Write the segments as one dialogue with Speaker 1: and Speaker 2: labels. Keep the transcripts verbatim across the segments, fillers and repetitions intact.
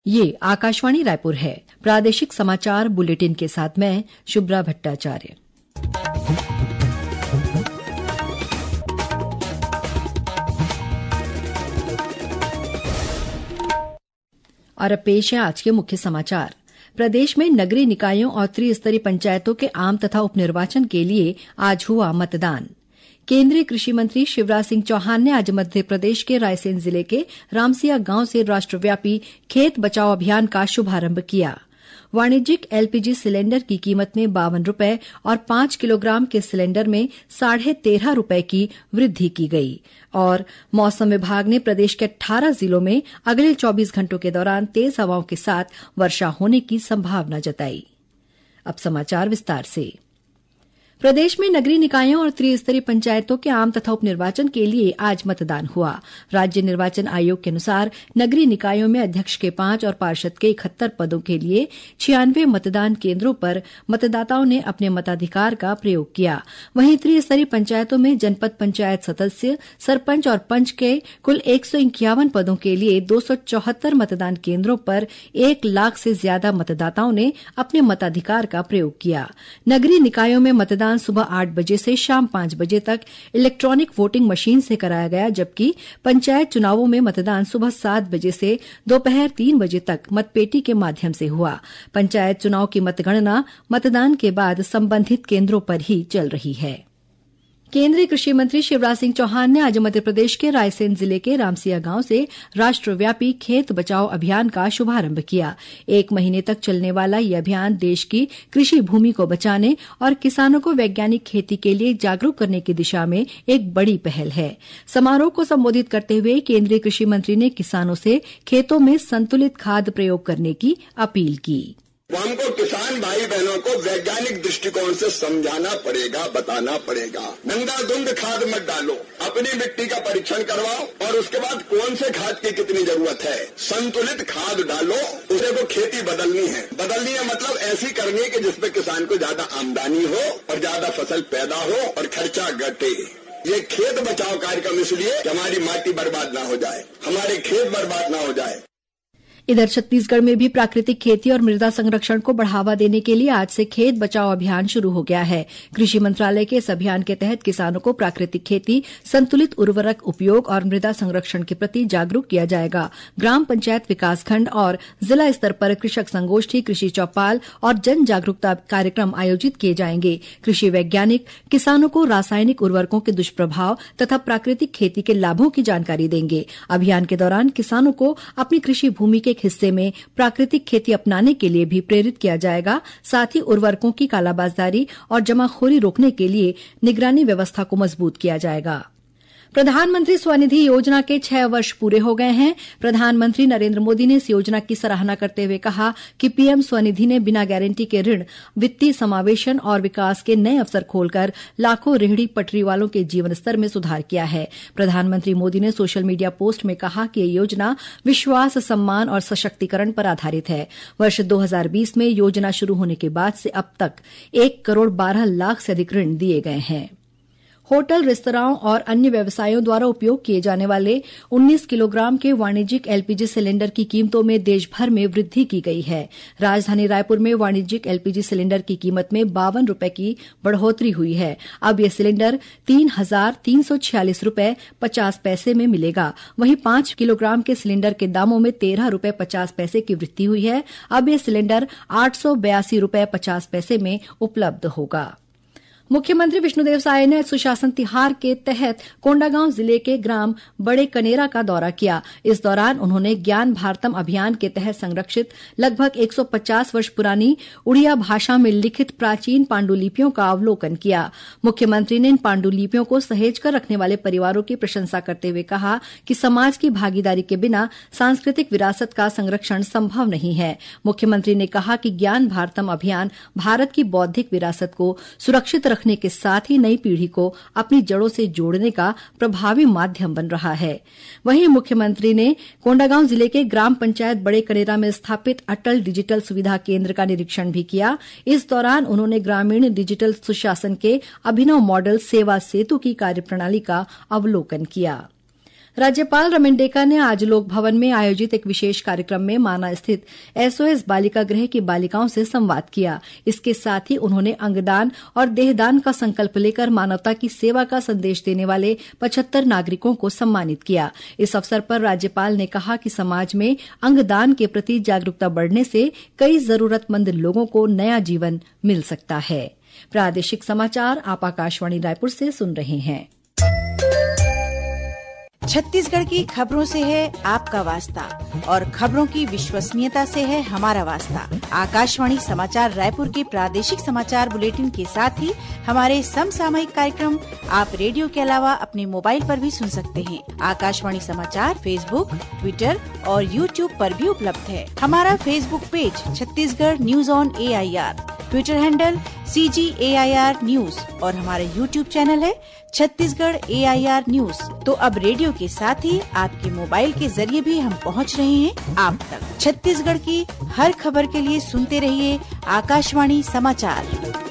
Speaker 1: ये आकाशवाणी रायपुर है। प्रादेशिक समाचार बुलेटिन के साथ मैं शुभ्रा भट्टाचार्य। और अब पेश है आज के मुख्य समाचार। प्रदेश में नगरीय निकायों और त्रिस्तरीय पंचायतों के आम तथा उपनिर्वाचन के लिए आज हुआ मतदान। केंद्रीय कृषि मंत्री शिवराज सिंह चौहान ने आज मध्य प्रदेश के रायसेन जिले के रामसिया गांव से राष्ट्रव्यापी खेत बचाओ अभियान का शुभारंभ किया। वाणिज्यिक एलपीजी सिलेंडर की कीमत में बावन रुपए और पांच किलोग्राम के सिलेंडर में साढ़े तेरह रुपए की वृद्धि की गई। और मौसम विभाग ने प्रदेश के अठारह जिलों में अगले चौबीस घंटों के दौरान तेज हवाओं के साथ वर्षा होने की संभावना जताई। अब समाचार विस्तार से। प्रदेश में नगरीय निकायों और त्रिस्तरीय पंचायतों के आम तथा उपनिर्वाचन के लिए आज मतदान हुआ। राज्य निर्वाचन आयोग के अनुसार नगरीय निकायों में अध्यक्ष के पांच और पार्षद के इकहत्तर पदों के लिए छियानवे मतदान केंद्रों पर मतदाताओं ने अपने मताधिकार का प्रयोग किया। वहीं त्रिस्तरीय पंचायतों में जनपद पंचायत सदस्य, सरपंच और पंच के कुल एक सौ इक्यावन पदों के लिए दो सौ चौहत्तर मतदान केंद्रों पर एक लाख से ज्यादा मतदाताओं ने अपने मताधिकार का प्रयोग किया। नगरीय निकायों में मतदान सुबह आठ बजे से शाम पांच बजे तक इलेक्ट्रॉनिक वोटिंग मशीन से कराया गया, जबकि पंचायत चुनावों में मतदान सुबह सात बजे से दोपहर तीन बजे तक मतपेटी के माध्यम से हुआ। पंचायत चुनाव की मतगणना मतदान के बाद संबंधित केंद्रों पर ही चल रही है। केंद्रीय कृषि मंत्री शिवराज सिंह चौहान ने आज मध्य प्रदेश के रायसेन जिले के रामसिया गांव से राष्ट्रव्यापी खेत बचाओ अभियान का शुभारंभ किया। एक महीने तक चलने वाला यह अभियान देश की कृषि भूमि को बचाने और किसानों को वैज्ञानिक खेती के लिए जागरूक करने की दिशा में एक बड़ी पहल है। समारोह को संबोधित करते हुए केंद्रीय कृषि मंत्री ने किसानों से खेतों में संतुलित खाद प्रयोग करने की अपील की।
Speaker 2: हमको किसान भाई बहनों को वैज्ञानिक दृष्टिकोण से समझाना पड़ेगा, बताना पड़ेगा। नंगा धुंध खाद मत डालो, अपनी मिट्टी का परीक्षण करवाओ और उसके बाद कौन से खाद की कितनी जरूरत है, संतुलित खाद डालो। उसे को खेती बदलनी है, बदलनी है मतलब ऐसी करनी है कि जिसमें किसान को ज्यादा आमदनी हो और ज्यादा फसल पैदा हो और खर्चा घटे। ये खेत बचाओ कार्यक्रम इसलिए कि हमारी माटी बर्बाद ना हो जाए, हमारे खेत बर्बाद ना हो जाए।
Speaker 1: इधर छत्तीसगढ़ में भी प्राकृतिक खेती और मृदा संरक्षण को बढ़ावा देने के लिए आज से खेत बचाओ अभियान शुरू हो गया है। कृषि मंत्रालय के इस अभियान के तहत किसानों को प्राकृतिक खेती, संतुलित उर्वरक उपयोग और मृदा संरक्षण के प्रति जागरूक किया जाएगा। ग्राम पंचायत, विकासखंड और जिला स्तर पर कृषक संगोष्ठी, कृषि चौपाल और जन जागरूकता कार्यक्रम आयोजित किए जाएंगे। कृषि वैज्ञानिक किसानों को रासायनिक उर्वरकों के दुष्प्रभाव तथा प्राकृतिक खेती के लाभों की जानकारी देंगे। अभियान के दौरान किसानों को अपनी कृषि भूमि के हिस्से में प्राकृतिक खेती अपनाने के लिए भी प्रेरित किया जाएगा। साथ ही उर्वरकों की कालाबाजारी और जमाखोरी रोकने के लिए निगरानी व्यवस्था को मजबूत किया जाएगा। प्रधानमंत्री स्वनिधि योजना के छह वर्ष पूरे हो गए हैं। प्रधानमंत्री नरेंद्र मोदी ने इस योजना की सराहना करते हुए कहा कि पीएम स्वनिधि ने बिना गारंटी के ऋण, वित्तीय समावेशन और विकास के नए अवसर खोलकर लाखों रेहड़ी पटरी वालों के जीवन स्तर में सुधार किया है। प्रधानमंत्री मोदी ने सोशल मीडिया पोस्ट में कहा कि यह योजना विश्वास, सम्मान और सशक्तिकरण पर आधारित है। वर्ष दो हजार बीस में योजना शुरू होने के बाद से अब तक एक करोड़ बारह लाख से अधिक ऋण दिए गए हैं। होटल, रेस्तरां और अन्य व्यवसायों द्वारा उपयोग किए जाने वाले उन्नीस किलोग्राम के वाणिज्यिक एलपीजी सिलेंडर की कीमतों में देश भर में वृद्धि की गई है। राजधानी रायपुर में वाणिज्यिक एलपीजी सिलेंडर की कीमत में बावन रुपए की बढ़ोतरी हुई है। अब यह सिलेंडर तीन हजार तीन सौ छियालीस रुपए पचास पैसे में मिलेगा। वहीं पांच किलोग्राम के सिलेंडर के दामों में तेरह रुपए पचास पैसे की वृद्धि हुई है। अब यह सिलेंडर आठ सौ बयासी रुपए पचास पैसे में उपलब्ध होगा। मुख्यमंत्री विष्णुदेव साय ने सुशासन तिहार के तहत कोंडागांव जिले के ग्राम बड़े कनेरा का दौरा किया। इस दौरान उन्होंने ज्ञान भारतम अभियान के तहत संरक्षित लगभग एक सौ पचास वर्ष पुरानी उड़िया भाषा में लिखित प्राचीन पांडुलिपियों का अवलोकन किया। मुख्यमंत्री ने इन पांडुलिपियों को सहेज कर रखने वाले परिवारों की प्रशंसा करते हुए कहा कि समाज की भागीदारी के बिना सांस्कृतिक विरासत का संरक्षण संभव नहीं है। मुख्यमंत्री ने कहा कि ज्ञान भारतम अभियान भारत की बौद्धिक विरासत को सुरक्षित रखने के साथ ही नई पीढ़ी को अपनी जड़ों से जोड़ने का प्रभावी माध्यम बन रहा है। वहीं मुख्यमंत्री ने कोंडागांव जिले के ग्राम पंचायत बड़े कनेरा में स्थापित अटल डिजिटल सुविधा केंद्र का निरीक्षण भी किया। इस दौरान उन्होंने ग्रामीण डिजिटल सुशासन के अभिनव मॉडल सेवा सेतु की कार्यप्रणाली का अवलोकन किया। राज्यपाल रमन डेका ने आज लोक भवन में आयोजित एक विशेष कार्यक्रम में माना स्थित एसओएस बालिका गृह की बालिकाओं से संवाद किया। इसके साथ ही उन्होंने अंगदान और देहदान का संकल्प लेकर मानवता की सेवा का संदेश देने वाले पचहत्तर नागरिकों को सम्मानित किया। इस अवसर पर राज्यपाल ने कहा कि समाज में अंगदान के प्रति जागरूकता बढ़ने से कई जरूरतमंद लोगों को नया जीवन मिल सकता है। प्रादेशिक समाचार आप आकाशवाणी रायपुर से सुन रहे हैं।
Speaker 3: छत्तीसगढ़ की खबरों से है आपका वास्ता और खबरों की विश्वसनीयता से है हमारा वास्ता। आकाशवाणी समाचार रायपुर के प्रादेशिक समाचार बुलेटिन के साथ ही हमारे समसामयिक कार्यक्रम आप रेडियो के अलावा अपने मोबाइल पर भी सुन सकते हैं। आकाशवाणी समाचार फेसबुक, ट्विटर और यूट्यूब पर भी उपलब्ध है। हमारा Facebook page Chhattisgarh news on A I R, Twitter handle C G A I R news और हमारा यूट्यूब चैनल है Chhattisgarh A I R news. तो अब रेडियो के साथ ही आपके मोबाइल के जरिए भी हम पहुंच रहे हैं आप तक। छत्तीसगढ़ की हर खबर के लिए सुनते रहिए आकाशवाणी समाचार।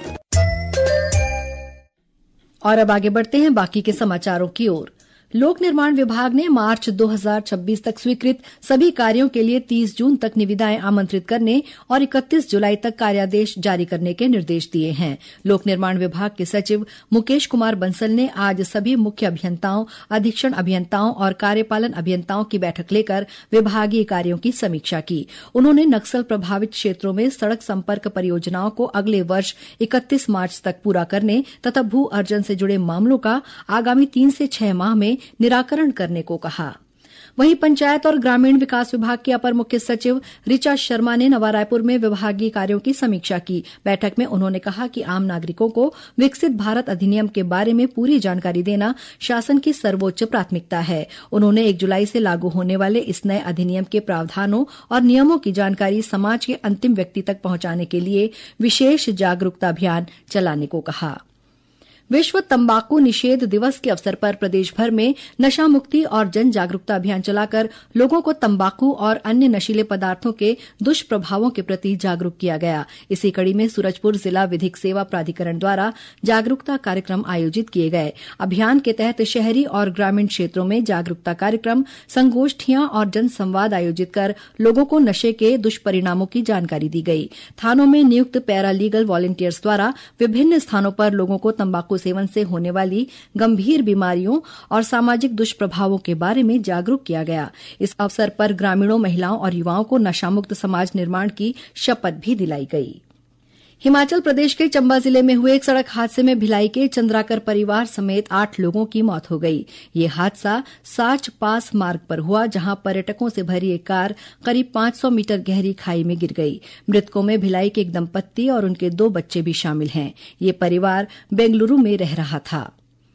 Speaker 1: और अब आगे बढ़ते हैं बाकी के समाचारों की ओर। लोक निर्माण विभाग ने मार्च दो हज़ार छब्बीस तक स्वीकृत सभी कार्यों के लिए तीस जून तक निविदाएं आमंत्रित करने और इकतीस जुलाई तक कार्यादेश जारी करने के निर्देश दिए हैं। लोक निर्माण विभाग के सचिव मुकेश कुमार बंसल ने आज सभी मुख्य अभियंताओं, अधीक्षण अभियंताओं और कार्यपालन अभियंताओं की बैठक लेकर विभागीय कार्यों की समीक्षा की। उन्होंने नक्सल प्रभावित क्षेत्रों में सड़क संपर्क परियोजनाओं को अगले वर्ष इकतीस मार्च तक पूरा करने तथा भू अर्जन से जुड़े मामलों का आगामी तीन से छह माह में निराकरण करने को कहा। वहीं पंचायत और ग्रामीण विकास विभाग के अपर मुख्य सचिव ऋचा शर्मा ने नवा रायपुर में विभागीय कार्यों की समीक्षा की। बैठक में उन्होंने कहा कि आम नागरिकों को विकसित भारत अधिनियम के बारे में पूरी जानकारी देना शासन की सर्वोच्च प्राथमिकता है। उन्होंने एक जुलाई से लागू होने वाले इस नए अधिनियम के प्रावधानों और नियमों की जानकारी समाज के अंतिम व्यक्ति तक पहुंचाने के लिए विशेष जागरूकता अभियान चलाने को कहा। विश्व तंबाकू निषेध दिवस के अवसर पर प्रदेश भर में नशा मुक्ति और जन जागरूकता अभियान चलाकर लोगों को तंबाकू और अन्य नशीले पदार्थों के दुष्प्रभावों के प्रति जागरूक किया गया। इसी कड़ी में सूरजपुर जिला विधिक सेवा प्राधिकरण द्वारा जागरूकता कार्यक्रम आयोजित किए गए। अभियान के तहत शहरी और ग्रामीण क्षेत्रों में जागरूकता कार्यक्रम, संगोष्ठियां और जनसंवाद आयोजित कर लोगों को नशे के दुष्परिणामों की जानकारी दी गई। थानों में नियुक्त पैरा लीगल वॉलंटियर्स द्वारा विभिन्न स्थानों पर लोगों को तंबाकू सेवन से होने वाली गंभीर बीमारियों और सामाजिक दुष्प्रभावों के बारे में जागरूक किया गया। इस अवसर पर ग्रामीणों, महिलाओं और युवाओं को नशामुक्त समाज निर्माण की शपथ भी दिलाई गई। हिमाचल प्रदेश के चंबा जिले में हुए एक सड़क हादसे में भिलाई के चंद्राकर परिवार समेत आठ लोगों की मौत हो गई। ये हादसा साच पास मार्ग पर हुआ, जहां पर्यटकों से भरी एक कार करीब पांच सौ मीटर गहरी खाई में गिर गई। मृतकों में भिलाई के एक दंपत्ति और उनके दो बच्चे भी शामिल हैं। ये परिवार बेंगलुरु में रह रहा था।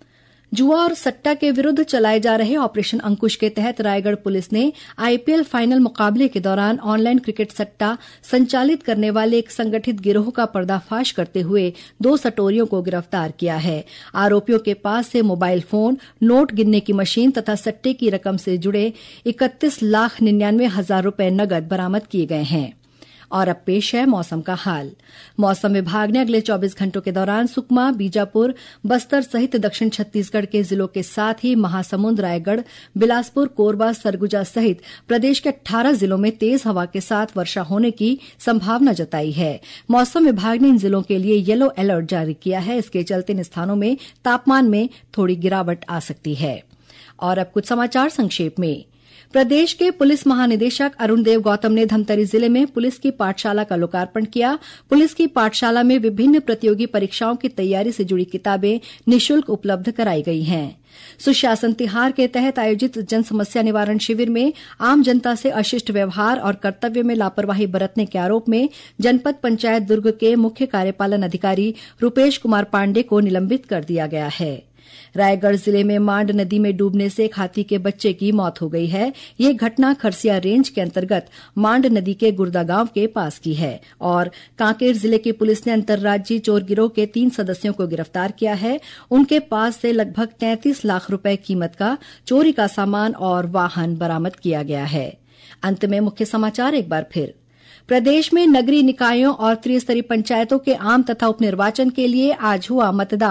Speaker 1: जुआ और सट्टा के विरुद्ध चलाए जा रहे ऑपरेशन अंकुश के तहत रायगढ़ पुलिस ने आईपीएल फाइनल मुकाबले के दौरान ऑनलाइन क्रिकेट सट्टा संचालित करने वाले एक संगठित गिरोह का पर्दाफाश करते हुए दो सटोरियों को गिरफ्तार किया है। आरोपियों के पास से मोबाइल फोन, नोट गिनने की मशीन तथा सट्टे की रकम से जुड़े इकतीस लाख निन्यानवे हजार रुपए नगद बरामद किए गए हैं। और अब पेश है मौसम का हाल। मौसम विभाग ने अगले चौबीस घंटों के दौरान सुकमा, बीजापुर, बस्तर सहित दक्षिण छत्तीसगढ़ के जिलों के साथ ही महासमुंद, रायगढ़, बिलासपुर, कोरबा, सरगुजा सहित प्रदेश के अट्ठारह जिलों में तेज हवा के साथ वर्षा होने की संभावना जताई है। मौसम विभाग ने इन जिलों के लिए येलो अलर्ट जारी किया है। इसके चलते इन स्थानों में तापमान में थोड़ी गिरावट आ सकती है। और अब कुछ समाचार संक्षेप में। प्रदेश के पुलिस महानिदेशक अरुण देव गौतम ने धमतरी जिले में पुलिस की पाठशाला का लोकार्पण किया। पुलिस की पाठशाला में विभिन्न प्रतियोगी परीक्षाओं की तैयारी से जुड़ी किताबें निःशुल्क उपलब्ध कराई गई हैं। सुशासन तिहार के तहत आयोजित जन समस्या निवारण शिविर में आम जनता से अशिष्ट व्यवहार और कर्तव्य में लापरवाही बरतने के आरोप में जनपद पंचायत दुर्ग के मुख्य कार्यपालन अधिकारी रूपेश कुमार पांडे को निलंबित कर दिया गया है। रायगढ़ जिले में मांड नदी में डूबने से एक हाथी के बच्चे की मौत हो गई है। ये घटना खरसिया रेंज के अंतर्गत मांड नदी के गुर्दा गांव के पास की है। और कांकेर जिले की पुलिस ने अंतर्राज्यीय चोर गिरोह के तीन सदस्यों को गिरफ्तार किया है। उनके पास से लगभग तैंतीस लाख रुपए कीमत का चोरी का सामान और वाहन बरामद किया गया है। अंत में मुख्य समाचार एक बार फिर। प्रदेश में नगरीय निकायों और त्रिस्तरीय पंचायतों के आम तथा उपनिर्वाचन के लिए आज हुआ मतदान।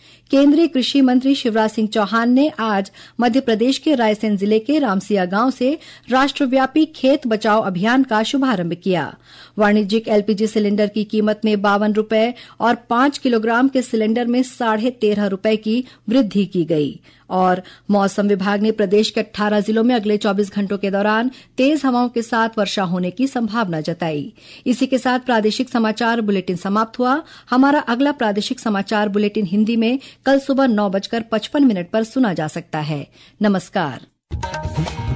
Speaker 1: केंद्रीय कृषि मंत्री शिवराज सिंह चौहान ने आज मध्य प्रदेश के रायसेन जिले के रामसिया गांव से राष्ट्रव्यापी खेत बचाओ अभियान का शुभारंभ किया। वाणिज्यिक एलपीजी सिलेंडर की कीमत में बावन रुपए और पांच किलोग्राम के सिलेंडर में साढ़े तेरह रुपए की वृद्धि की गई। और मौसम विभाग ने प्रदेश के अट्ठारह जिलों में अगले चौबीस घंटों के दौरान तेज हवाओं के साथ वर्षा होने की संभावना जताई। इसी के साथ प्रादेशिक समाचार बुलेटिन समाप्त हुआ। हमारा अगला प्रादेशिक समाचार बुलेटिन हिंदी में कल सुबह नौ बजकर पचपन मिनट पर सुना जा सकता है। नमस्कार।